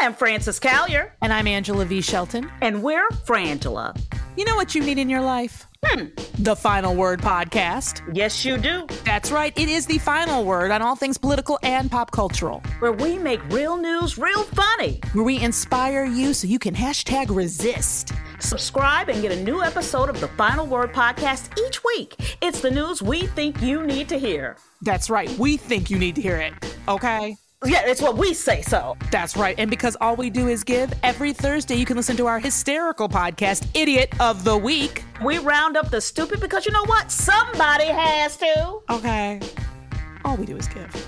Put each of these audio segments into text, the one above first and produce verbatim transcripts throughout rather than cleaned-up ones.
I'm Frances Callier. And I'm Angela V. Shelton. And we're Frangela. You know what you need in your life? Hmm. The Final Word Podcast. Yes, you do. That's right. It is the final word on all things political and pop cultural. Where we make real news real funny. Where we inspire you so you can hashtag resist. Subscribe and get a new episode of the Final Word Podcast each week. It's the news we think you need to hear. That's right. We think you need to hear it. Okay? Yeah, it's what we say so. That's right. And because all we do is give, every Thursday you can listen to our hysterical podcast, Idiot of the Week. We round up the stupid because you know what? Somebody has to. Okay. All we do is give.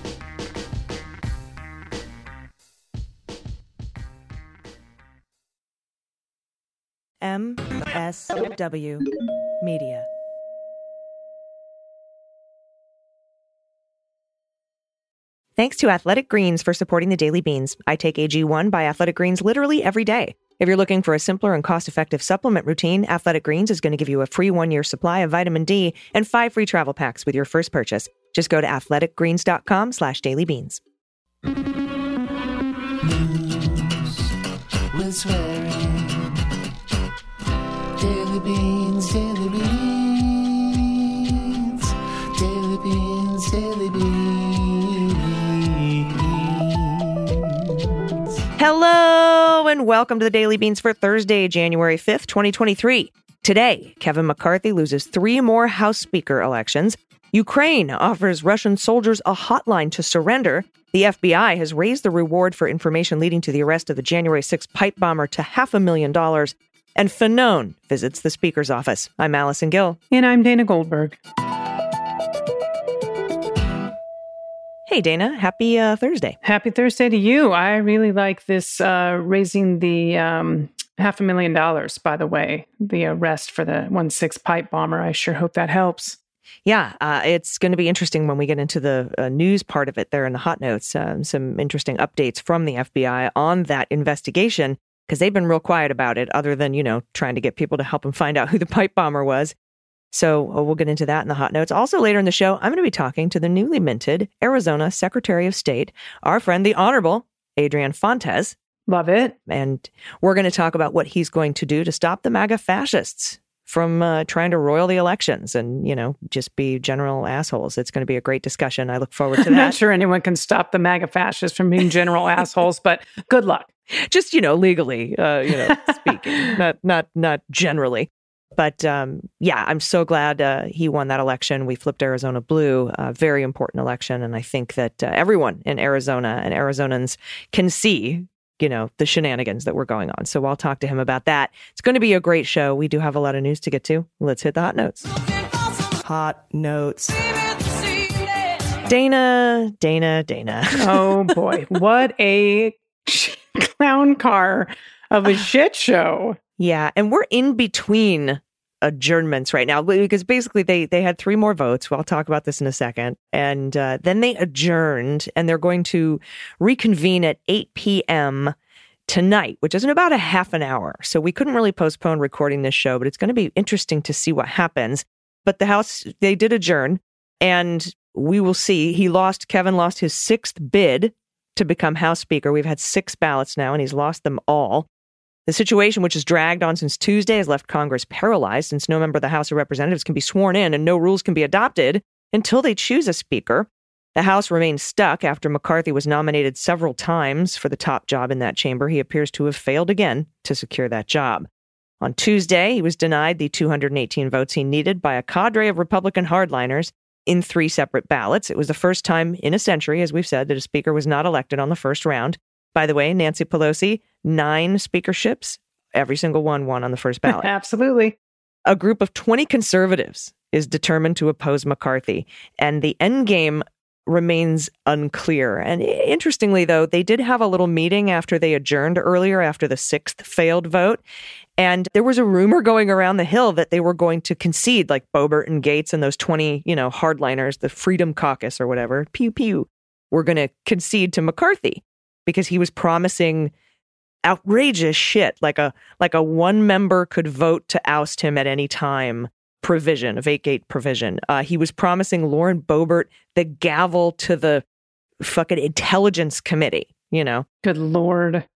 M S W Media. Thanks to Athletic Greens for supporting the Daily Beans. I take A G one by Athletic Greens literally every day. If you're looking for a simpler and cost-effective supplement routine, Athletic Greens is going to give you a free one-year supply of vitamin D and five free travel packs with your first purchase. Just go to athleticgreens.com slash dailybeans. News with swearing. Daily Beans, Daily Beans. Daily Beans, Daily Beans. Hello and welcome to the Daily Beans for Thursday, January fifth, twenty twenty-three. Today, Kevin McCarthy loses three more House Speaker elections. Ukraine offers Russian soldiers a hotline to surrender. The F B I has raised the reward for information leading to the arrest of the January sixth pipe bomber to half a million dollars. And Fanone visits the Speaker's office. I'm Allison Gill. And I'm Dana Goldberg. Hey, Dana. Happy uh, Thursday. Happy Thursday to you. I really like this uh, raising the um, half a million dollars, by the way, the arrest for the one six pipe bomber. I sure hope that helps. Yeah, uh, it's going to be interesting when we get into the uh, news part of it there in the hot notes. Um, some interesting updates from the F B I on that investigation, because they've been real quiet about it, other than, you know, trying to get people to help them find out who the pipe bomber was. So uh, we'll get into that in the hot notes. Also later in the show, I'm going to be talking to the newly minted Arizona Secretary of State, our friend, the Honorable Adrian Fontes. Love it. And we're going to talk about what he's going to do to stop the MAGA fascists from uh, trying to roil the elections and, you know, just be general assholes. It's going to be a great discussion. I look forward to that. I'm not sure anyone can stop the MAGA fascists from being general assholes, but good luck. Just, you know, legally, uh, you know, speaking, not not not generally. But um, yeah, I'm so glad uh, he won that election. We flipped Arizona blue, a very important election. And I think that uh, everyone in Arizona and Arizonans can see, you know, the shenanigans that were going on. So I'll talk to him about that. It's going to be a great show. We do have a lot of news to get to. Let's hit the hot notes. Hot notes. Dana, Dana, Dana. Oh, boy. What a clown car of a shit show. Yeah. And we're in between adjournments right now, because basically they they had three more votes. Well, I'll talk about this in a second. And uh, then they adjourned, and they're going to reconvene at eight p.m. tonight, which is in about a half an hour. So we couldn't really postpone recording this show, but it's going to be interesting to see what happens. But the House, they did adjourn, and we will see. He lost, Kevin lost his sixth bid to become House Speaker. We've had six ballots now, and he's lost them all. The situation, which has dragged on since Tuesday, has left Congress paralyzed, since no member of the House of Representatives can be sworn in and no rules can be adopted until they choose a speaker. The House remains stuck after McCarthy was nominated several times for the top job in that chamber. He appears to have failed again to secure that job. On Tuesday, he was denied the two hundred eighteen votes he needed by a cadre of Republican hardliners in three separate ballots. It was the first time in a century, as we've said, that a speaker was not elected on the first round. By the way, Nancy Pelosi, nine speakerships, every single one won on the first ballot. Absolutely. A group of twenty conservatives is determined to oppose McCarthy, and the end game remains unclear. And interestingly, though, they did have a little meeting after they adjourned earlier, after the sixth failed vote. And there was a rumor going around the Hill that they were going to concede, like Boebert and Gates and those twenty, you know, hardliners, the Freedom Caucus or whatever, pew pew, were going to concede to McCarthy because he was promising outrageous shit, like a like a one member could vote to oust him at any time provision, a vacate provision. Uh, he was promising Lauren Boebert the gavel to the fucking Intelligence Committee, you know. Good Lord.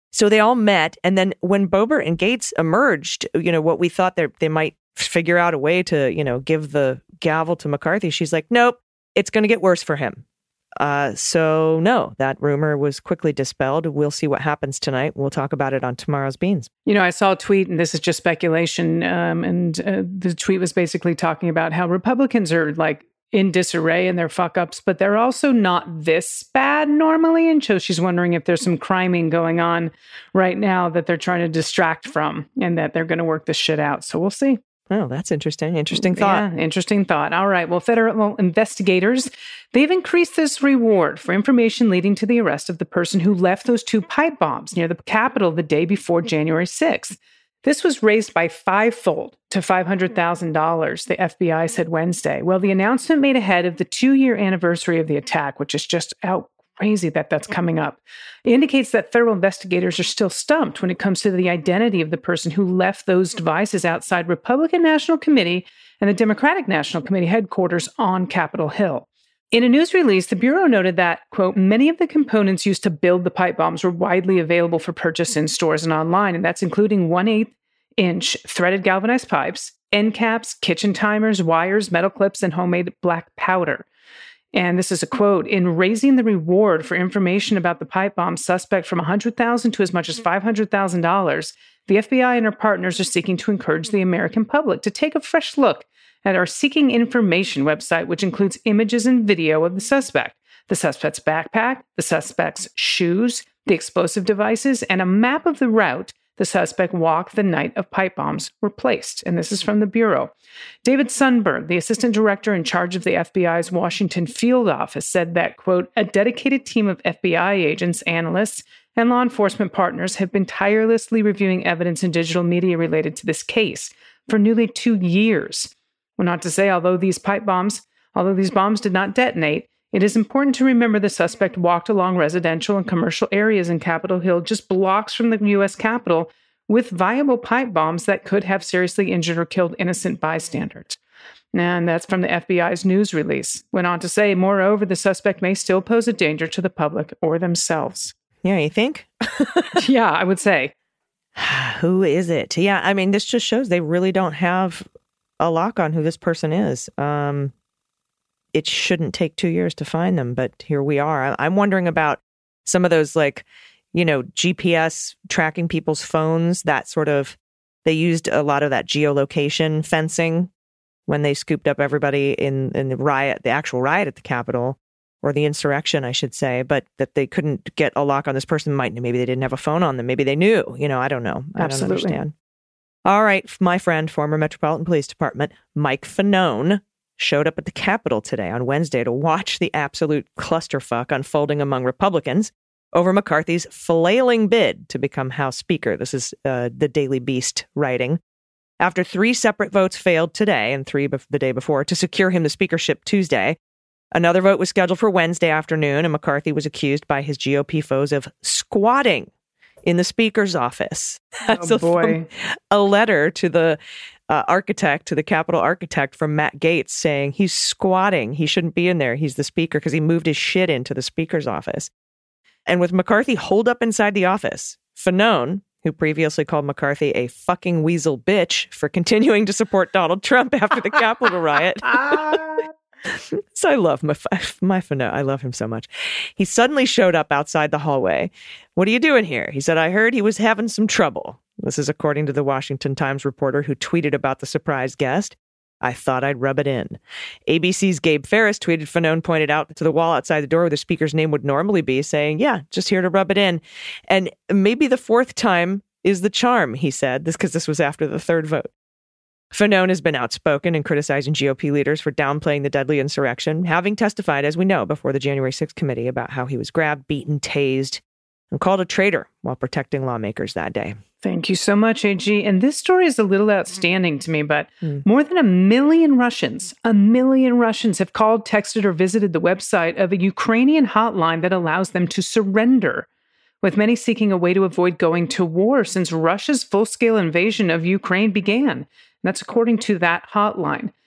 So they all met. And then when Boebert and Gates emerged, you know, what we thought they they might figure out a way to, you know, give the gavel to McCarthy. She's like, nope, it's going to get worse for him. Uh, so no, that rumor was quickly dispelled. We'll see what happens tonight. We'll talk about it on tomorrow's Beans. You know, I saw a tweet, and this is just speculation, um, and uh, the tweet was basically talking about how Republicans are like in disarray in their fuck ups, but they're also not this bad normally. And so she's wondering if there's some criming going on right now that they're trying to distract from, and that they're going to work this shit out. So we'll see. Oh, that's interesting. Interesting thought. Yeah, interesting thought. All right. Well, federal investigators, they've increased this reward for information leading to the arrest of the person who left those two pipe bombs near the Capitol the day before January sixth. This was raised by fivefold to five hundred thousand dollars, the F B I said Wednesday. Well, the announcement made ahead of the two-year anniversary of the attack, which is just out crazy that that's coming up. It indicates that federal investigators are still stumped when it comes to the identity of the person who left those devices outside Republican National Committee and the Democratic National Committee headquarters on Capitol Hill. In a news release, the Bureau noted that, quote, many of the components used to build the pipe bombs were widely available for purchase in stores and online, and that's including one-eighth inch threaded galvanized pipes, end caps, kitchen timers, wires, metal clips, and homemade black powder. And this is a quote, in raising the reward for information about the pipe bomb suspect from one hundred thousand dollars to as much as five hundred thousand dollars, the F B I and our partners are seeking to encourage the American public to take a fresh look at our Seeking Information website, which includes images and video of the suspect, the suspect's backpack, the suspect's shoes, the explosive devices, and a map of the route the suspect walked the night of pipe bombs were placed. And this is from the Bureau. David Sundberg, the assistant director in charge of the F B I's Washington field office, said that, quote, a dedicated team of F B I agents, analysts, and law enforcement partners have been tirelessly reviewing evidence and digital media related to this case for nearly two years. Well, not to say, although these pipe bombs, although these bombs did not detonate, it is important to remember the suspect walked along residential and commercial areas in Capitol Hill, just blocks from the U S Capitol, with viable pipe bombs that could have seriously injured or killed innocent bystanders. And that's from the F B I's news release. Went on to say, moreover, the suspect may still pose a danger to the public or themselves. Yeah, you think? Yeah, I would say. Who is it? Yeah, I mean, this just shows they really don't have a lock on who this person is. Um, it shouldn't take two years to find them, but here we are. I'm wondering about some of those, like, you know, G P S tracking people's phones, that sort of, they used a lot of that geolocation fencing when they scooped up everybody in, in the riot, the actual riot at the Capitol, or the insurrection, I should say, but that they couldn't get a lock on this person. Might maybe they didn't have a phone on them. Maybe they knew, you know, I don't know. I Absolutely. don't understand. All right. My friend, former Metropolitan Police Department, Mike Fanone, showed up at the Capitol today on Wednesday to watch the absolute clusterfuck unfolding among Republicans over McCarthy's flailing bid to become House Speaker. This is uh, the Daily Beast writing. After three separate votes failed today and three bef- the day before to secure him the speakership Tuesday, another vote was scheduled for Wednesday afternoon, and McCarthy was accused by his G O P foes of squatting in the Speaker's office. That's oh, a, boy. a letter to the uh, architect, to the Capitol architect from Matt Gaetz saying he's squatting. He shouldn't be in there. He's the Speaker because he moved his shit into the Speaker's office. And with McCarthy holed up inside the office, Fanone, who previously called McCarthy a fucking weasel bitch for continuing to support Donald Trump after the Capitol riot. So I love my, my Fanone. I love him so much. He suddenly showed up outside the hallway. What are you doing here? He said, I heard he was having some trouble. This is according to the Washington Times reporter who tweeted about the surprise guest. I thought I'd rub it in. A B C's Gabe Ferris tweeted, Fanone pointed out to the wall outside the door where the speaker's name would normally be, saying, yeah, just here to rub it in. And maybe the fourth time is the charm, he said, this because this was after the third vote. Fanone has been outspoken in criticizing G O P leaders for downplaying the deadly insurrection, having testified, as we know, before the January sixth committee about how he was grabbed, beaten, tased, and called a traitor while protecting lawmakers that day. Thank you so much, A G. And this story is a little outstanding to me, but mm. more than a million Russians, a million Russians have called, texted, or visited the website of a Ukrainian hotline that allows them to surrender, with many seeking a way to avoid going to war since Russia's full-scale invasion of Ukraine began. And that's according to that hotline.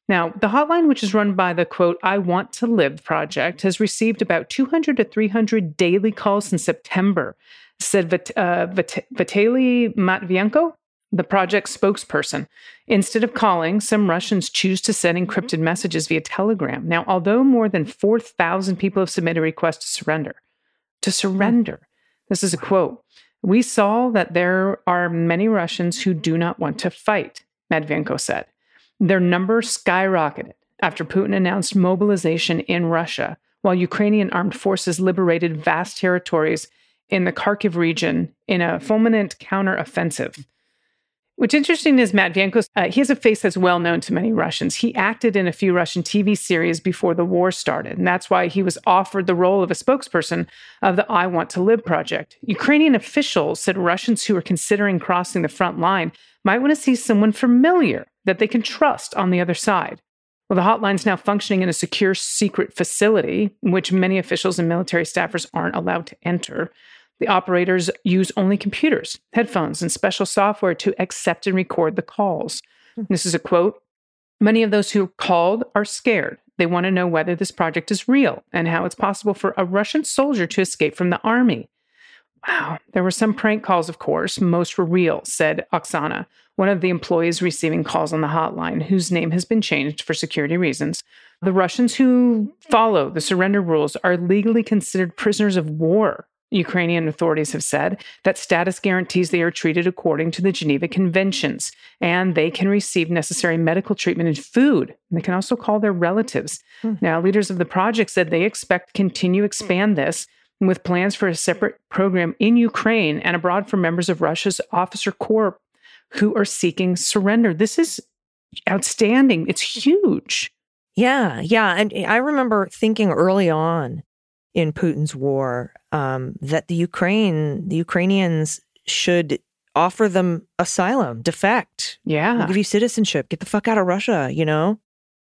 Now, the hotline, which is run by the, quote, I Want to Live project, has received about two hundred to three hundred daily calls since September, said Vit- uh, Vit- Vitaly Matvienko, the project spokesperson. Instead of calling, some Russians choose to send encrypted messages via Telegram. Now, although more than four thousand people have submitted requests to surrender, to surrender, this is a quote, we saw that there are many Russians who do not want to fight, Matvienko said. Their number skyrocketed after Putin announced mobilization in Russia, while Ukrainian armed forces liberated vast territories in the Kharkiv region in a fulminant counteroffensive. What's interesting is Matvienko, uh, he has a face that's well known to many Russians. He acted in a few Russian T V series before the war started, and that's why he was offered the role of a spokesperson of the I Want to Live project. Ukrainian officials said Russians who are considering crossing the front line might want to see someone familiar that they can trust on the other side. Well, the hotline's now functioning in a secure, secret facility in which many officials and military staffers aren't allowed to enter. The operators use only computers, headphones, and special software to accept and record the calls. This is a quote. Many of those who called are scared. They want to know whether this project is real and how it's possible for a Russian soldier to escape from the army. Wow. There were some prank calls, of course. Most were real, said Oksana, one of the employees receiving calls on the hotline, whose name has been changed for security reasons. The Russians who follow the surrender rules are legally considered prisoners of war. Ukrainian authorities have said that status guarantees they are treated according to the Geneva Conventions, and they can receive necessary medical treatment and food. And they can also call their relatives. Hmm. Now, leaders of the project said they expect to continue to expand this with plans for a separate program in Ukraine and abroad for members of Russia's officer corps who are seeking surrender. This is outstanding. It's huge. Yeah, yeah. And I remember thinking early on in Putin's war um, that the Ukraine, the Ukrainians should offer them asylum, defect. Yeah. We'll give you citizenship. Get the fuck out of Russia, you know?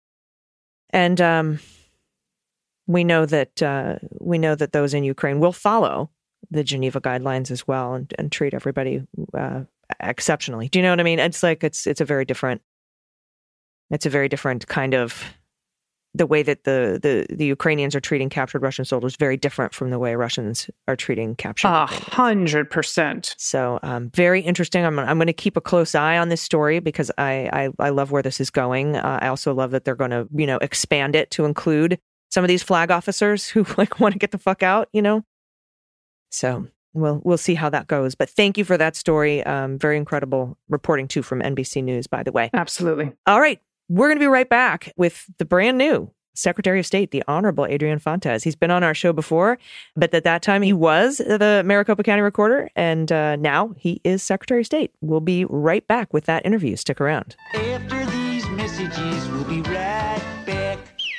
And um, we know that uh, we know that those in Ukraine will follow the Geneva guidelines as well and, and treat everybody uh, exceptionally. Do you know what I mean? It's like it's it's a very different it's a very different kind of the way that the, the, the Ukrainians are treating captured Russian soldiers, very different from the way Russians are treating captured. A hundred percent. So um, very interesting. I'm I'm going to keep a close eye on this story because I I, I love where this is going. Uh, I also love that they're going to you know expand it to include some of these flag officers who like want to get the fuck out. You know. So we'll we'll see how that goes. But thank you for that story. Um, very incredible reporting too from N B C News, by the way. Absolutely. All right. We're going to be right back with the brand new Secretary of State, the Honorable Adrian Fontes. He's been on our show before, but at that time he was the Maricopa County Recorder, and uh, now he is Secretary of State. We'll be right back with that interview. Stick around. After these messages, we'll be right back.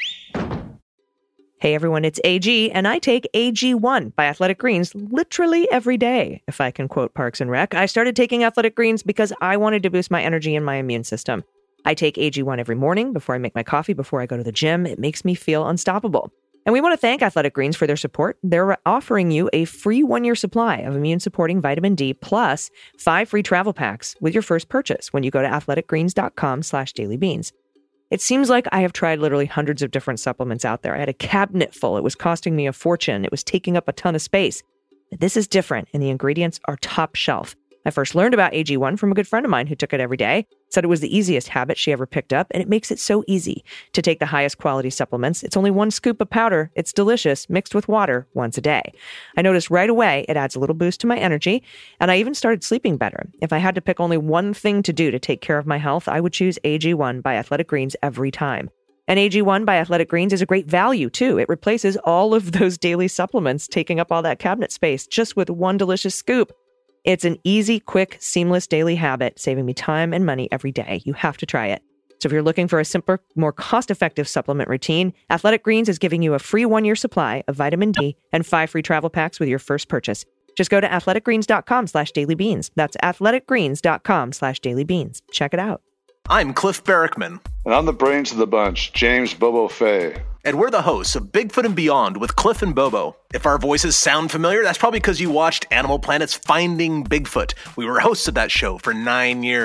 Hey everyone, it's A G, and I take A G one by Athletic Greens literally every day, if I can quote Parks and Rec. I started taking Athletic Greens because I wanted to boost my energy and my immune system. I take A G one every morning before I make my coffee, before I go to the gym. It makes me feel unstoppable. And we want to thank Athletic Greens for their support. They're offering you a free one-year supply of immune-supporting vitamin D plus five free travel packs with your first purchase when you go to athleticgreens.com slash dailybeans. It seems like I have tried literally hundreds of different supplements out there. I had a cabinet full. It was costing me a fortune. It was taking up a ton of space. But this is different, and the ingredients are top shelf. I first learned about A G one from a good friend of mine who took it every day, said it was the easiest habit she ever picked up, and it makes it so easy to take the highest quality supplements. It's only one scoop of powder. It's delicious, mixed with water once a day. I noticed right away it adds a little boost to my energy, and I even started sleeping better. If I had to pick only one thing to do to take care of my health, I would choose A G one by Athletic Greens every time. And A G one by Athletic Greens is a great value, too. It replaces all of those daily supplements taking up all that cabinet space just with one delicious scoop. It's an easy, quick, seamless daily habit, saving me time and money every day. You have to try it. So if you're looking for a simpler, more cost-effective supplement routine, Athletic Greens is giving you a free one-year supply of vitamin D and five free travel packs with your first purchase. Just go to athleticgreens.com slash dailybeans. That's athleticgreens.com slash dailybeans. Check it out. I'm Cliff Barrickman. And I'm the brains of the bunch, James Bobo Fay. And we're the hosts of Bigfoot and Beyond with Cliff and Bobo. If our voices sound familiar, that's probably because you watched Animal Planet's Finding Bigfoot. We were hosts of that show for nine years.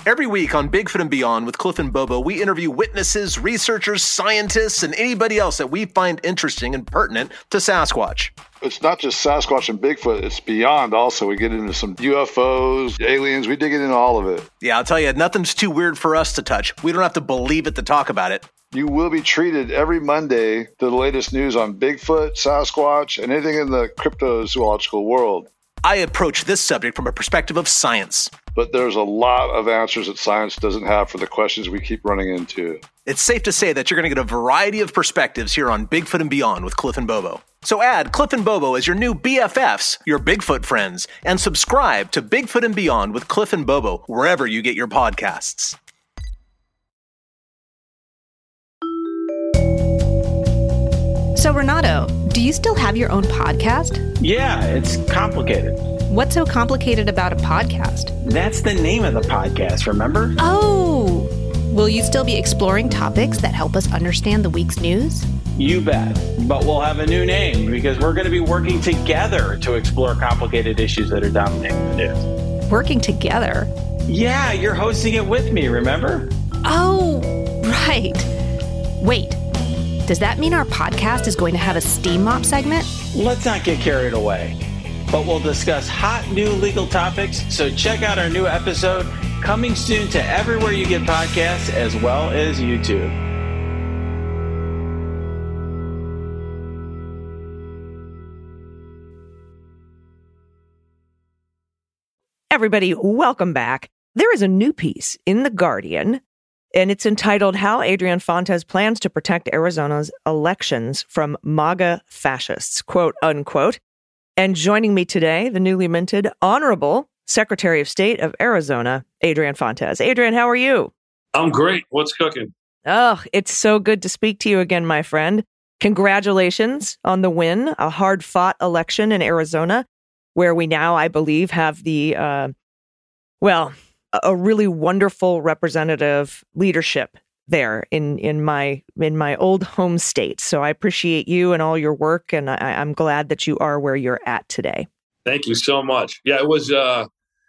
Every week on Bigfoot and Beyond with Cliff and Bobo, we interview witnesses, researchers, scientists, and anybody else that we find interesting and pertinent to Sasquatch. It's not just Sasquatch and Bigfoot, it's beyond also. We get into some U F Os, aliens, we dig into all of it. Yeah, I'll tell you, nothing's too weird for us to touch. We don't have to believe it to talk about it. You will be treated every Monday to the latest news on Bigfoot, Sasquatch, and anything in the cryptozoological world. I approach this subject from a perspective of science. But there's a lot of answers that science doesn't have for the questions we keep running into. It's safe to say that you're going to get a variety of perspectives here on Bigfoot and Beyond with Cliff and Bobo. So add Cliff and Bobo as your new B F Fs, your Bigfoot friends, and subscribe to Bigfoot and Beyond with Cliff and Bobo wherever you get your podcasts. So, Renato, do you still have your own podcast? Yeah, it's complicated. What's so complicated about a podcast? That's the name of the podcast, remember? Oh! Will you still be exploring topics that help us understand the week's news? You bet. But we'll have a new name because we're going to be working together to explore complicated issues that are dominating the news. Working together? Yeah, you're hosting it with me, remember? Oh, right. Wait. Does that mean our podcast is going to have a steam mop segment? Let's not get carried away. But we'll discuss hot new legal topics, so check out our new episode coming soon to everywhere you get podcasts as well as YouTube. Everybody, welcome back. There is a new piece in The Guardian, and it's entitled How Adrian Fontes Plans to Protect Arizona's Elections from MAGA Fascists, quote unquote. And joining me today, the newly minted Honorable Secretary of State of Arizona, Adrian Fontes. Adrian, how are you? I'm great. What's cooking? Oh, it's so good to speak to you again, my friend. Congratulations on the win, a hard-fought election in Arizona, where we now, I believe, have the, uh, well, a really wonderful representative leadership there in, in my in my old home state. So I appreciate you and all your work, and I, I'm glad that you are where you're at today. Thank you so much. Yeah, it was uh,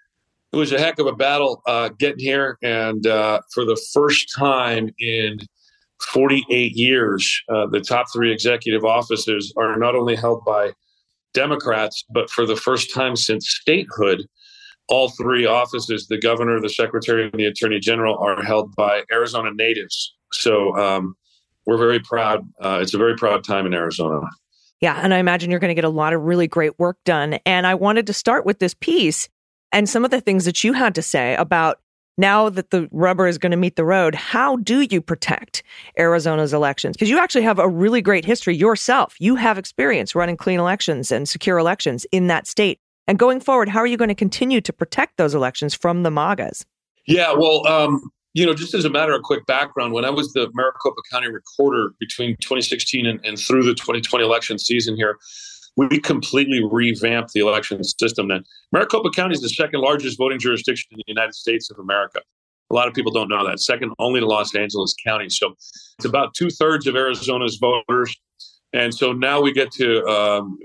it was a heck of a battle uh, getting here, and uh, for the first time in forty-eight years, uh, the top three executive offices are not only held by Democrats, but for the first time since statehood, all three offices, the governor, the secretary, and the attorney general, are held by Arizona natives. So um, we're very proud. Uh, it's a very proud time in Arizona. Yeah, and I imagine you're going to get a lot of really great work done. And I wanted to start with this piece and some of the things that you had to say about now that the rubber is going to meet the road. How do you protect Arizona's elections? Because you actually have a really great history yourself. You have experience running clean elections and secure elections in that state. And going forward, how are you going to continue to protect those elections from the MAGAs? Yeah, well, um, you know, just as a matter of quick background, when I was the Maricopa County recorder between twenty sixteen and, and through the twenty twenty election season here, we completely revamped the election system. Then Maricopa County is the second largest voting jurisdiction in the United States of America. A lot of people don't know that. Second only to Los Angeles County. So it's about two thirds of Arizona's voters. And so now we get to, um,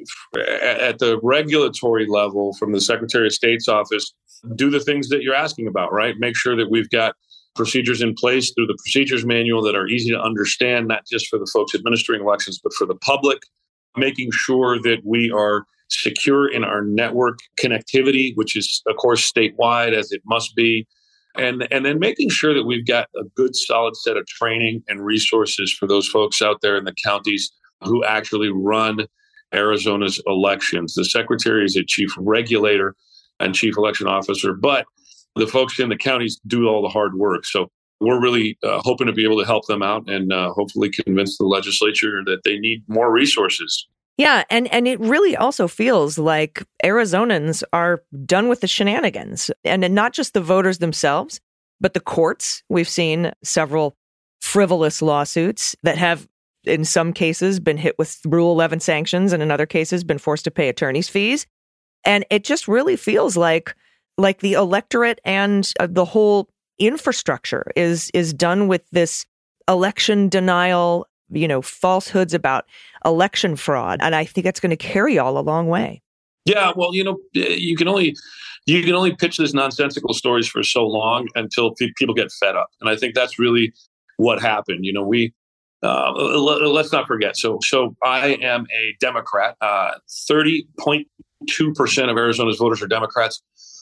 at the regulatory level from the Secretary of State's office, do the things that you're asking about, right? Make sure that we've got procedures in place through the procedures manual that are easy to understand, not just for the folks administering elections, but for the public, making sure that we are secure in our network connectivity, which is, of course, statewide as it must be. And, and then making sure that we've got a good, solid set of training and resources for those folks out there in the counties who actually run Arizona's elections. The secretary is a chief regulator and chief election officer, but the folks in the counties do all the hard work. So we're really uh, hoping to be able to help them out and uh, hopefully convince the legislature that they need more resources. Yeah, and, and it really also feels like Arizonans are done with the shenanigans. And not just the voters themselves, but the courts. We've seen several frivolous lawsuits that have, in some cases, been hit with Rule eleven sanctions, and in other cases, been forced to pay attorney's fees. And it just really feels like like the electorate and uh, the whole infrastructure is is done with this election denial, you know, falsehoods about election fraud. And I think that's going to carry y'all a long way. Yeah, well, you know, you can only you can only pitch these nonsensical stories for so long until pe- people get fed up, and I think that's really what happened. You know, we uh, l- let's not forget. So, so I am a Democrat. Uh, Thirty point two percent of Arizona's voters are Democrats.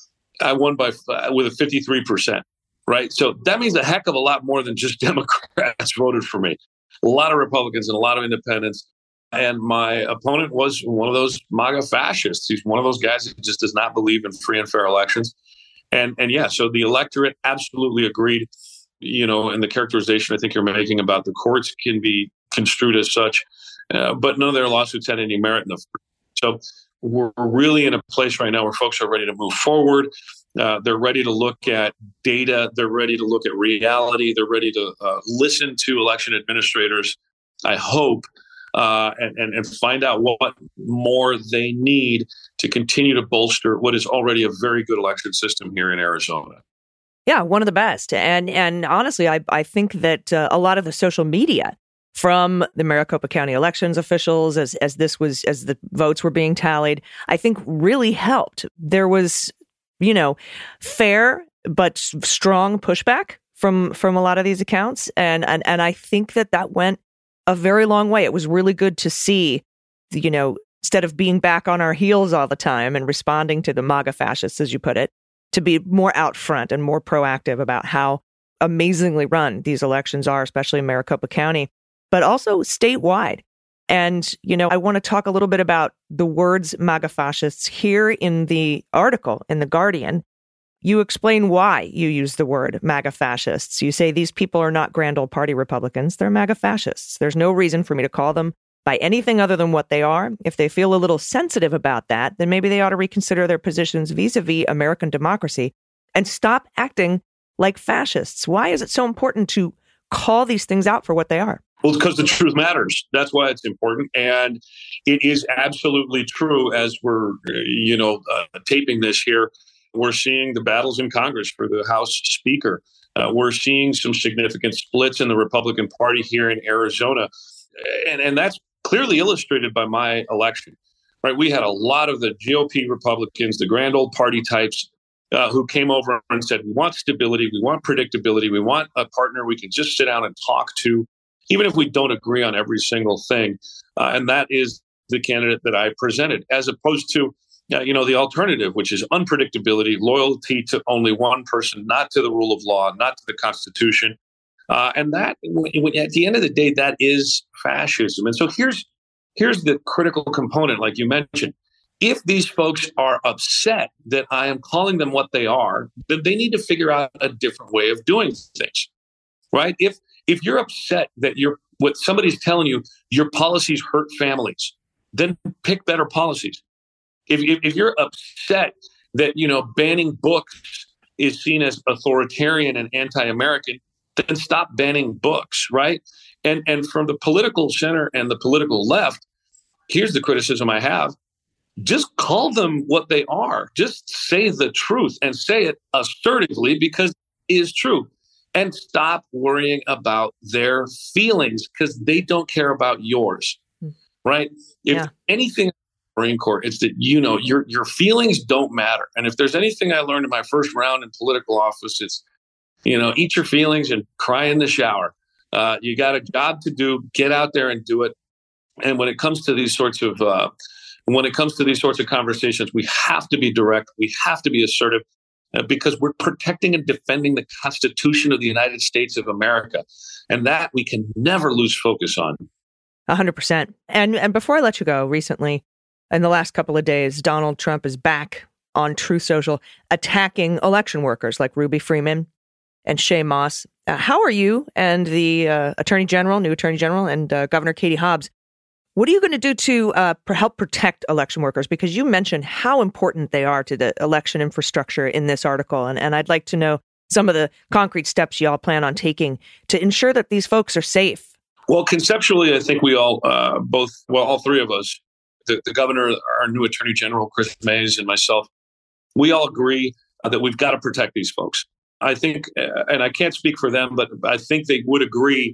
I won by with a fifty-three percent. Right, so that means a heck of a lot more than just Democrats voted for me. A lot of Republicans and a lot of independents. And my opponent was one of those MAGA fascists. He's one of those guys that just does not believe in free and fair elections. And and yeah, so the electorate absolutely agreed, you know, and the characterization I think you're making about the courts can be construed as such, uh, but none of their lawsuits had any merit in them. So we're really in a place right now where folks are ready to move forward. Uh, they're ready to look at data. They're ready to look at reality. They're ready to uh, listen to election administrators, I hope, uh, and, and, and find out what more they need to continue to bolster what is already a very good election system here in Arizona. Yeah, one of the best. And and honestly, I, I think that uh, a lot of the social media from the Maricopa County elections officials, as as this was, as the votes were being tallied, I think really helped. There was, you know, fair but strong pushback from from a lot of these accounts, and and and I think that that went a very long way. It was really good to see, you know, instead of being back on our heels all the time and responding to the MAGA fascists, as you put it, to be more out front and more proactive about how amazingly run these elections are, especially in Maricopa County, but also statewide. And, you know, I want to talk a little bit about the words MAGA fascists here in the article in The Guardian. You explain why you use the word MAGA fascists. You say these people are not grand old party Republicans. They're MAGA fascists. There's no reason for me to call them by anything other than what they are. If they feel a little sensitive about that, then maybe they ought to reconsider their positions vis-a-vis American democracy and stop acting like fascists. Why is it so important to call these things out for what they are? Well, because the truth matters. That's why it's important. And it is absolutely true as we're, you know, uh, taping this here. We're seeing the battles in Congress for the House Speaker. Uh, we're seeing some significant splits in the Republican Party here in Arizona. And, and that's clearly illustrated by my election. Right? We had a lot of the G O P Republicans, the grand old party types, uh, who came over and said, we want stability, we want predictability, we want a partner we can just sit down and talk to, even if we don't agree on every single thing. Uh, and that is the candidate that I presented, as opposed to, uh, you know, the alternative, which is unpredictability, loyalty to only one person, not to the rule of law, not to the Constitution. Uh, and that, at the end of the day, that is fascism. And so here's here's the critical component, like you mentioned. If these folks are upset that I am calling them what they are, then they need to figure out a different way of doing things, right? If if you're upset that you're what somebody's telling you, your policies hurt families, then pick better policies. If, if if you're upset that, you know, banning books is seen as authoritarian and anti-American, then stop banning books, right? And and from the political center and the political left, here's the criticism I have. Just call them what they are. Just say the truth and say it assertively because it is true. And stop worrying about their feelings because they don't care about yours, right? If yeah. anything in the Marine Corps, it's that, you know, your your feelings don't matter. And if there's anything I learned in my first round in political office, it's, you know, eat your feelings and cry in the shower. Uh, you got a job to do. Get out there and do it. And when it comes to these sorts of uh, when it comes to these sorts of conversations, we have to be direct. We have to be assertive uh, because we're protecting and defending the Constitution of the United States of America. And that we can never lose focus on. A hundred percent. And and before I let you go, recently, in the last couple of days, Donald Trump is back on Truth Social attacking election workers like Ruby Freeman and Shay Moss. Uh, how are you and the uh, Attorney General, new Attorney General, and uh, Governor Katie Hobbs? What are you going to do to uh, help protect election workers? Because you mentioned how important they are to the election infrastructure in this article. And, and I'd like to know some of the concrete steps y'all plan on taking to ensure that these folks are safe. Well, conceptually, I think we all, uh, both, well, all three of us, the, the governor, our new Attorney General, Chris Mays, and myself, we all agree uh, that we've got to protect these folks. I think, uh, and I can't speak for them, but I think they would agree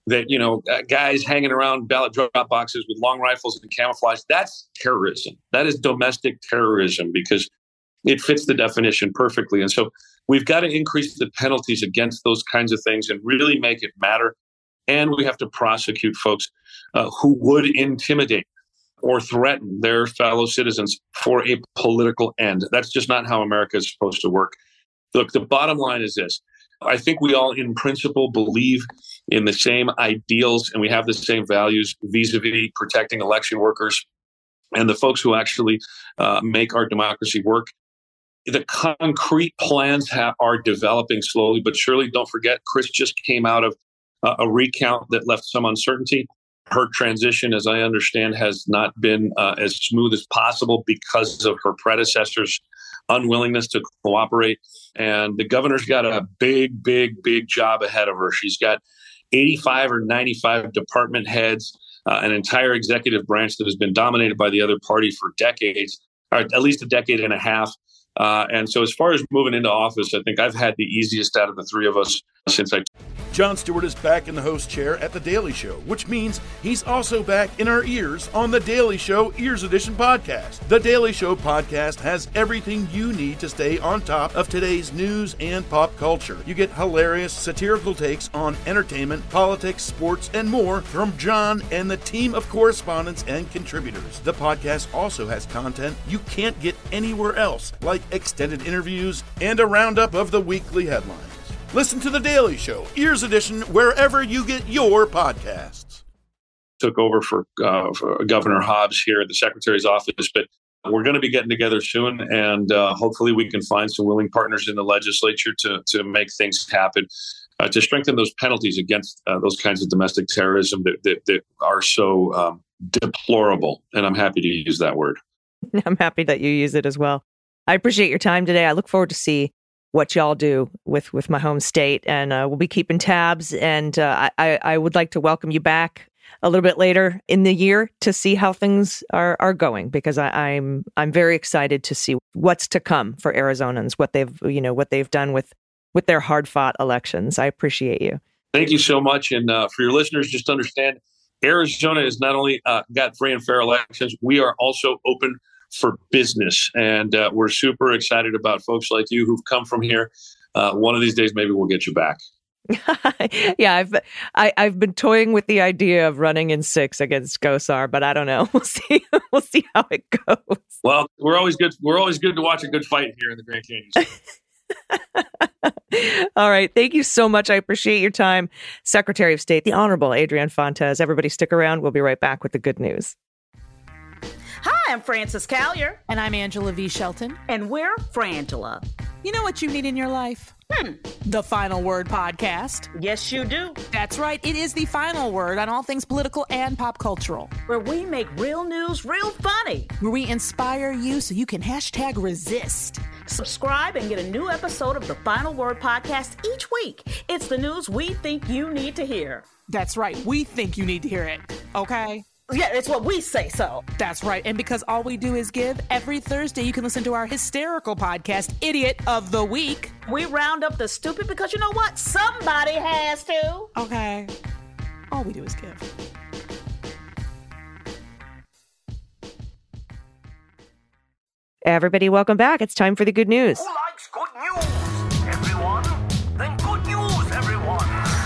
that, you know, guys hanging around ballot drop boxes with long rifles and camouflage, that's terrorism. That is domestic terrorism because it fits the definition perfectly. And so we've got to increase the penalties against those kinds of things and really make it matter. And we have to prosecute folks uh, who would intimidate or threaten their fellow citizens for a political end. That's just not how America is supposed to work. Look, the bottom line is this. I think we all, in principle, believe in the same ideals and we have the same values vis-a-vis protecting election workers and the folks who actually uh, make our democracy work. The concrete plans ha- are developing slowly, but surely. Don't forget, Chris just came out of uh, a recount that left some uncertainty. Her transition, as I understand, has not been uh, as smooth as possible because of her predecessor's unwillingness to cooperate. And the governor's got a big, big, big job ahead of her. She's got eighty-five or ninety-five department heads, uh, an entire executive branch that has been dominated by the other party for decades, or at least a decade and a half. Uh, and so as far as moving into office, I think I've had the easiest out of the three of us since I... Jon Stewart is back in the host chair at The Daily Show, which means he's also back in our ears on The Daily Show Ears Edition podcast. The Daily Show podcast has everything you need to stay on top of today's news and pop culture. You get hilarious, satirical takes on entertainment, politics, sports, and more from Jon and the team of correspondents and contributors. The podcast also has content you can't get anywhere else, like extended interviews and a roundup of the weekly headlines. Listen to The Daily Show, Ears Edition, wherever you get your podcasts. Took over for, uh, for Governor Hobbs here at the Secretary's office, but we're going to be getting together soon, and uh, hopefully we can find some willing partners in the legislature to, to make things happen, uh, to strengthen those penalties against uh, those kinds of domestic terrorism that, that, that are so um, deplorable, and I'm happy to use that word. I'm happy that you use it as well. I appreciate your time today. I look forward to see what y'all do with, with my home state. And uh, we'll be keeping tabs. And uh, I, I would like to welcome you back a little bit later in the year to see how things are, are going, because I, I'm I'm very excited to see what's to come for Arizonans, what they've you know what they've done with with their hard fought elections. I appreciate you. Thank you so much. And uh, for your listeners, just understand, Arizona has not only uh, got free and fair elections, we are also open for business. And uh, we're super excited about folks like you who've come from here. Uh, one of these days, maybe we'll get you back. yeah, I've I, I've been toying with the idea of running in six against Gosar, but I don't know. We'll see. We'll see how it goes. Well, we're always good. We're always good to watch a good fight here in the Grand Canyon. All right. Thank you so much. I appreciate your time. Secretary of State, the Honorable Adrienne Fontes. Everybody stick around. We'll be right back with the good news. Hi, I'm Frances Callier. And I'm Angela V. Shelton. And we're Frangela. You know what you need in your life? Hmm. The Final Word podcast. Yes, you do. That's right. It is the final word on all things political and pop cultural. Where we make real news real funny. Where we inspire you so you can hashtag resist. Subscribe and get a new episode of the Final Word podcast each week. It's the news we think you need to hear. That's right. We think you need to hear it. Okay? Yeah, it's what we say so. That's right. And because all we do is give, every Thursday you can listen to our hysterical podcast, Idiot of the Week. We round up the stupid because you know what? Somebody has to. Okay. All we do is give. Everybody, welcome back. It's time for the good news. Who likes good news, everyone? Then good news, everyone.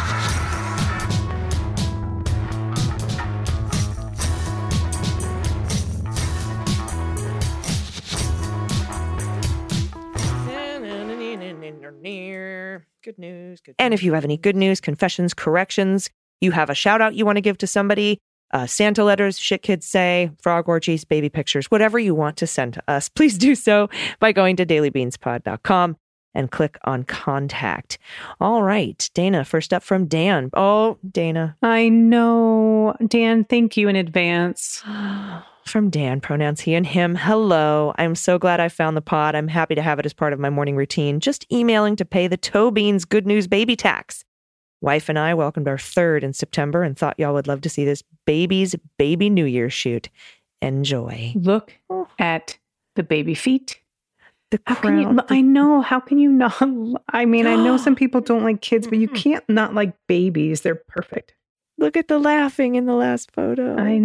Good news. Good and if you have any good news, confessions, corrections, you have a shout out you want to give to somebody, uh, Santa letters, shit kids say, frog orgies, baby pictures, whatever you want to send to us, please do so by going to daily beans pod dot com and click on contact. All right, Dana, first up from Dan. Oh, Dana. I know. Dan, thank you in advance. From Dan, pronouns he and him. Hello. I'm so glad I found the pod. I'm happy to have it as part of my morning routine. Just emailing to pay the Toe Beans Good News baby tax. Wife and I welcomed our third in September and thought y'all would love to see this baby's baby New Year shoot. Enjoy. Look at the baby feet. The how crown. Can you, I know. How can you not? I mean, I know some people don't like kids, but you can't not like babies. They're perfect. Look at the laughing in the last photo. I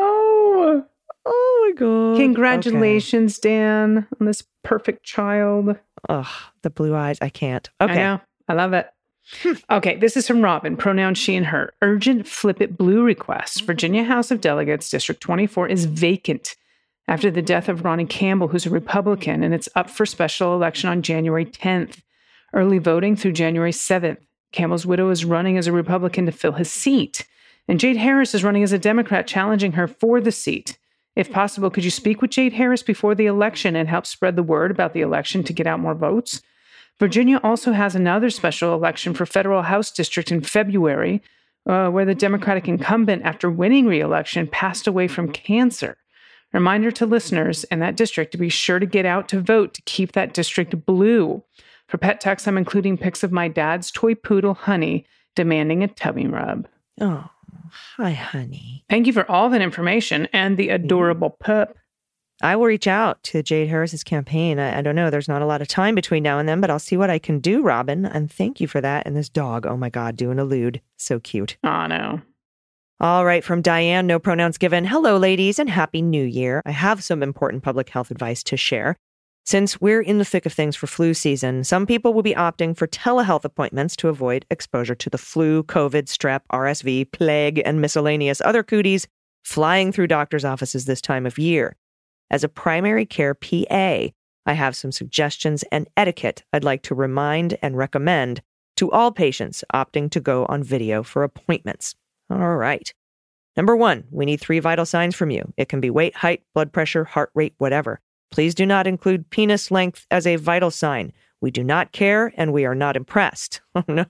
know. Oh my God. Congratulations, okay. Dan, on this perfect child. Ugh, the blue eyes. I can't. Okay. I know. I love it. Okay, this is from Robin, pronouns she and her. Urgent Flip It Blue request. Virginia House of Delegates, District twenty-four is vacant after the death of Ronnie Campbell, who's a Republican, and it's up for special election on January tenth. Early voting through January seventh. Campbell's widow is running as a Republican to fill his seat, and Jade Harris is running as a Democrat, challenging her for the seat. If possible, could you speak with Jade Harris before the election and help spread the word about the election to get out more votes? Virginia also has another special election for federal House district in February, uh, where the Democratic incumbent, after winning re-election, passed away from cancer. Reminder to listeners in that district to be sure to get out to vote to keep that district blue. For pet text, I'm including pics of my dad's toy poodle, Honey, demanding a tummy rub. Oh, hi, Honey. Thank you for all that information and the adorable pup. I will reach out to Jade Harris's campaign. I, I don't know. There's not a lot of time between now and then, but I'll see what I can do, Robin. And thank you for that. And this dog, oh my God, doing a lewd. So cute. Oh, no. All right, from Diane, no pronouns given. Hello, ladies, and Happy New Year. I have some important public health advice to share. Since we're in the thick of things for flu season, some people will be opting for telehealth appointments to avoid exposure to the flu, COVID, strep, R S V, plague, and miscellaneous other cooties flying through doctors' offices this time of year. As a primary care P A, I have some suggestions and etiquette I'd like to remind and recommend to all patients opting to go on video for appointments. All right. Number one, we need three vital signs from you. It can be weight, height, blood pressure, heart rate, whatever. Please do not include penis length as a vital sign. We do not care and we are not impressed. Oh no.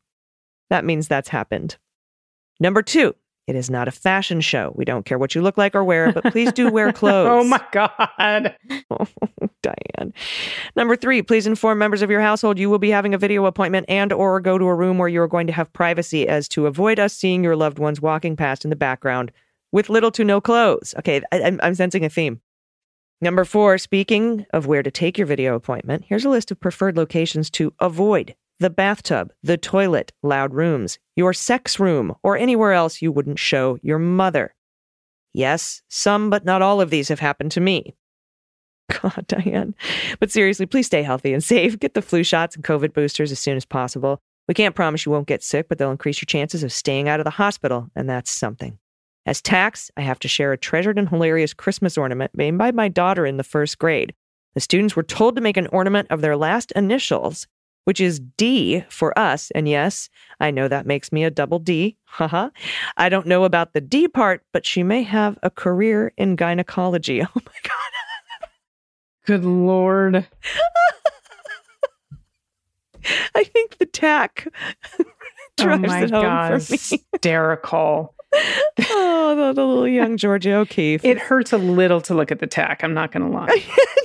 That means that's happened. Number two, it is not a fashion show. We don't care what you look like or wear, but please do wear clothes. Oh my God. Oh, Diane. Number three, please inform members of your household you will be having a video appointment and or go to a room where you are going to have privacy as to avoid us seeing your loved ones walking past in the background with little to no clothes. Okay, I, I'm, I'm sensing a theme. Number four, speaking of where to take your video appointment, here's a list of preferred locations to avoid. The bathtub, the toilet, loud rooms, your sex room, or anywhere else you wouldn't show your mother. Yes, some but not all of these have happened to me. God, Diane. But seriously, please stay healthy and safe. Get the flu shots and COVID boosters as soon as possible. We can't promise you won't get sick, but they'll increase your chances of staying out of the hospital, and that's something. As tax, I have to share a treasured and hilarious Christmas ornament made by my daughter in the first grade. The students were told to make an ornament of their last initials, which is D for us. And yes, I know that makes me a double D. Haha. I don't know about the D part, but she may have a career in gynecology. Oh my God. Good Lord. I think the tack drives oh my it home God, for me. Hysterical. Oh, the, the little young Georgia O'Keeffe. It hurts a little to look at the tack. I'm not going to lie.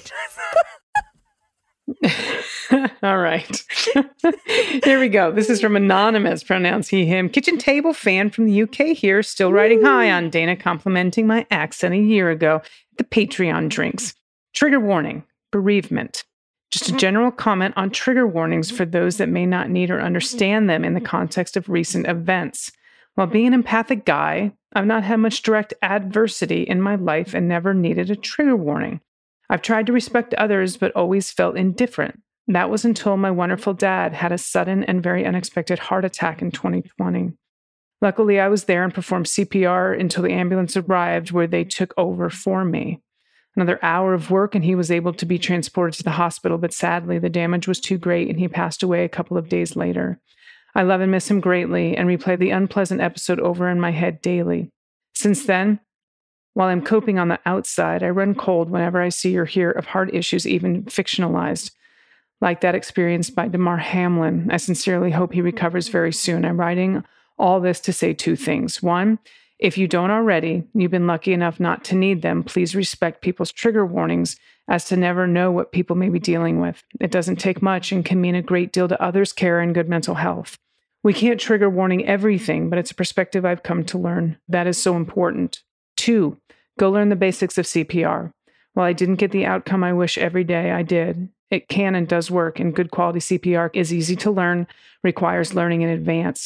All right. Here we go. This is from Anonymous, pronouns he, him. Kitchen table fan from the U K here, still riding high on Dana complimenting my accent a year ago. The Patreon drinks. Trigger warning, bereavement. Just a general comment on trigger warnings for those that may not need or understand them in the context of recent events. While being an empathic guy, I've not had much direct adversity in my life and never needed a trigger warning. I've tried to respect others, but always felt indifferent. That was until my wonderful dad had a sudden and very unexpected heart attack in twenty twenty. Luckily, I was there and performed C P R until the ambulance arrived, where they took over for me. Another hour of work, and he was able to be transported to the hospital, but sadly, the damage was too great, and he passed away a couple of days later. I love and miss him greatly, and replay the unpleasant episode over in my head daily. Since then, while I'm coping on the outside, I run cold whenever I see or hear of heart issues, even fictionalized. Like that experience by Damar Hamlin. I sincerely hope he recovers very soon. I'm writing all this to say two things. One, if you don't already, you've been lucky enough not to need them, please respect people's trigger warnings as to never know what people may be dealing with. It doesn't take much and can mean a great deal to others' care and good mental health. We can't trigger warning everything, but it's a perspective I've come to learn. That is so important. Two, go learn the basics of C P R. While I didn't get the outcome I wish every day, I did. It can and does work, and good quality C P R is easy to learn, requires learning in advance.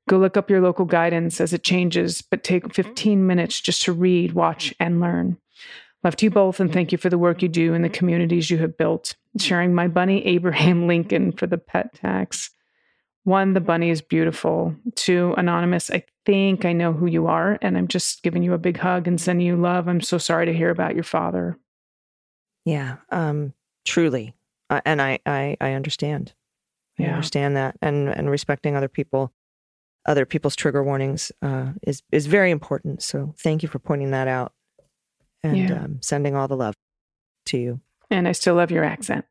Go look up your local guidance as it changes, but take fifteen minutes just to read, watch, and learn. Love to you both, and thank you for the work you do in the communities you have built. Sharing my bunny, Abraham Lincoln, for the pet tax. One, the bunny is beautiful. Two, Anonymous, I think I know who you are, and I'm just giving you a big hug and sending you love. I'm so sorry to hear about your father. Yeah, um, truly. Uh, and I, I, I understand. I Yeah. understand that. And, and respecting other people, other people's trigger warnings uh, is, is very important. So thank you for pointing that out and Yeah. um, sending all the love to you. And I still love your accent.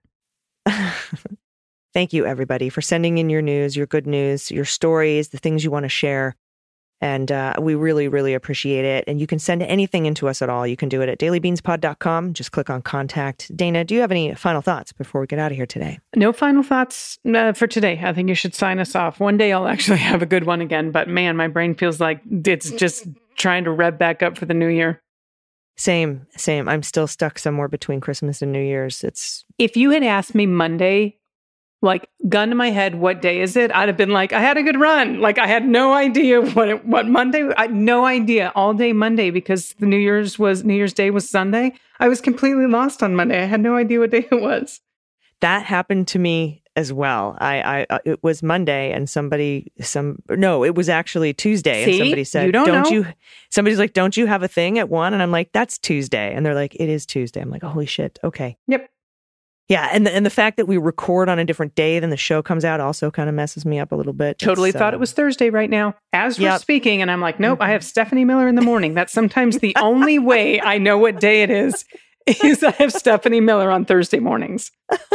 Thank you, everybody, for sending in your news, your good news, your stories, the things you want to share. And uh, we really, really appreciate it. And you can send anything into us at all. You can do it at daily beans pod dot com. Just click on contact. Dana, do you have any final thoughts before we get out of here today? No final thoughts uh, for today. I think you should sign us off. One day I'll actually have a good one again. But man, my brain feels like it's just trying to rev back up for the new year. Same, same. I'm still stuck somewhere between Christmas and New Year's. It's If you had asked me Monday, like gun to my head, what day is it? I'd have been like, I had a good run. Like I had no idea what it, what Monday. I had no idea all day Monday because the New Year's was New Year's Day was Sunday. I was completely lost on Monday. I had no idea what day it was. that happened to me as well. I, I, it was Monday, and somebody, some no, it was actually Tuesday, See? and somebody said, You don't "Don't know. you?" Somebody's like, "Don't you have a thing at one?" And I'm like, "That's Tuesday," and they're like, "It is Tuesday." I'm like, "Holy shit!" Okay. Yep. Yeah, and the, and the fact that we record on a different day than the show comes out also kind of messes me up a little bit. Totally It's, thought uh, it was Thursday right now as we're Yep. speaking. And I'm like, nope, I have Stephanie Miller in the morning. That's sometimes the only way I know what day it is, is I have Stephanie Miller on Thursday mornings.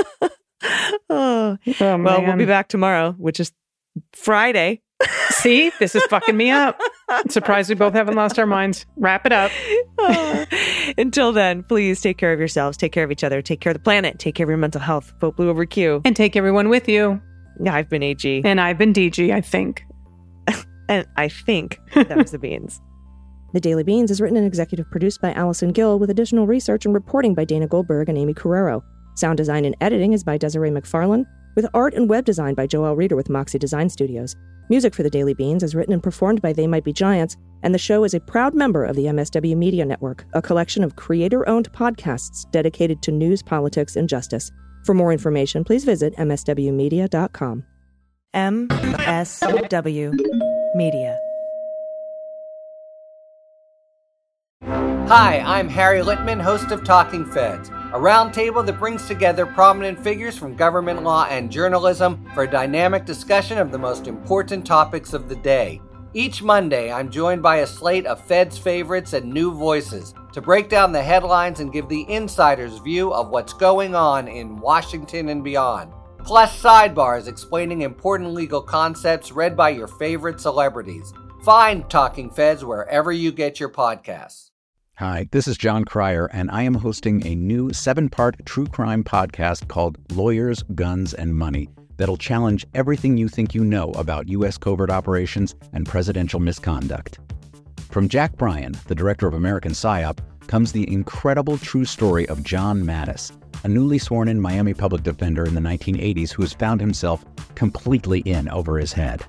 Oh, Oh, well, we'll man. be back tomorrow, which is Friday. See, this is fucking me up. I'm surprised we both haven't lost our minds. Wrap it up. Uh, until then, please take care of yourselves, take care of each other, take care of the planet, take care of your mental health. Vote Blue over Q. And take everyone with you. Yeah, I've been A G. And I've been D G, I think. And I think that was the Beans. The Daily Beans is written and executive produced by Allison Gill, with additional research and reporting by Dana Goldberg and Amy Carrero. Sound design and editing is by Desiree McFarlane, with art and web design by Joelle Reeder with Moxie Design Studios. Music for The Daily Beans is written and performed by They Might Be Giants, and the show is a proud member of the M S W Media Network, a collection of creator-owned podcasts dedicated to news, politics, and justice. For more information, please visit m s w media dot com. M S W Media. Hi, I'm Harry Littman, host of Talking Feds, a roundtable that brings together prominent figures from government law and journalism for a dynamic discussion of the most important topics of the day. Each Monday, I'm joined by a slate of Feds favorites and new voices to break down the headlines and give the insider's view of what's going on in Washington and beyond. Plus sidebars explaining important legal concepts read by your favorite celebrities. Find Talking Feds wherever you get your podcasts. Hi, this is John Cryer, and I am hosting a new seven-part true crime podcast called Lawyers, Guns, and Money that'll challenge everything you think you know about U S covert operations and presidential misconduct. From Jack Bryan, the director of American PSYOP, comes the incredible true story of John Mattis, a newly sworn-in Miami public defender in the nineteen eighties who has found himself completely in over his head.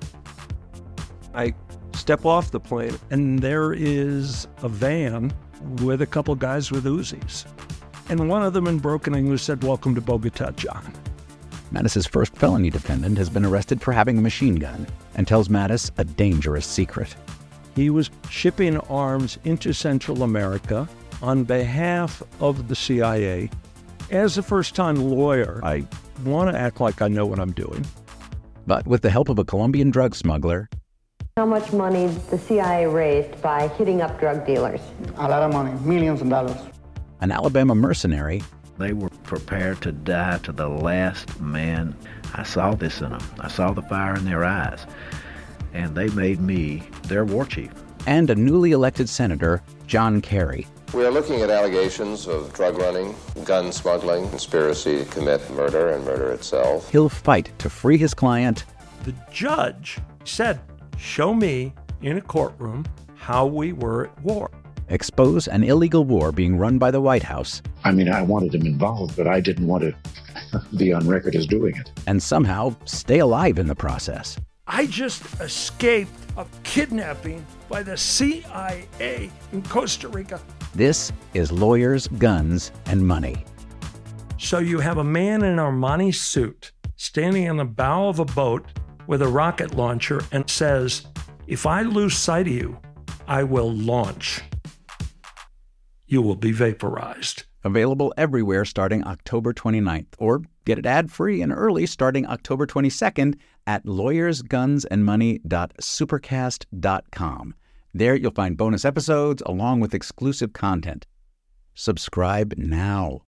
I step off the plane, and there is a van with a couple guys with Uzis. And one of them in broken English said, "Welcome to Bogota, John." Mattis's first felony defendant has been arrested for having a machine gun and tells Mattis a dangerous secret. He was shipping arms into Central America on behalf of the C I A. As a first-time lawyer, I want to act like I know what I'm doing. But with the help of a Colombian drug smuggler, How much money the C I A raised by hitting up drug dealers? A lot of money, millions of dollars. an Alabama mercenary, They were prepared to die to the last man. I saw this in them. I saw the fire in their eyes. And they made me their war chief. and a newly elected senator, John Kerry. We are looking at allegations of drug running, gun smuggling, conspiracy to commit murder and murder itself. He'll fight to free his client The judge said, "Show me in a courtroom how we were at war." expose an illegal war being run by the White House, I mean, I wanted him involved, but I didn't want to be on record as doing it. and somehow stay alive in the process. I just escaped of kidnapping by the C I A in Costa Rica. This is Lawyers, Guns, and Money. So you have a man in an Armani suit standing in the bow of a boat with a rocket launcher and says, if I lose sight of you, I will launch. You will be vaporized. Available everywhere starting October twenty-ninth, or get it ad-free and early starting October twenty-second at lawyers guns and money dot supercast dot com. There you'll find bonus episodes along with exclusive content. Subscribe now.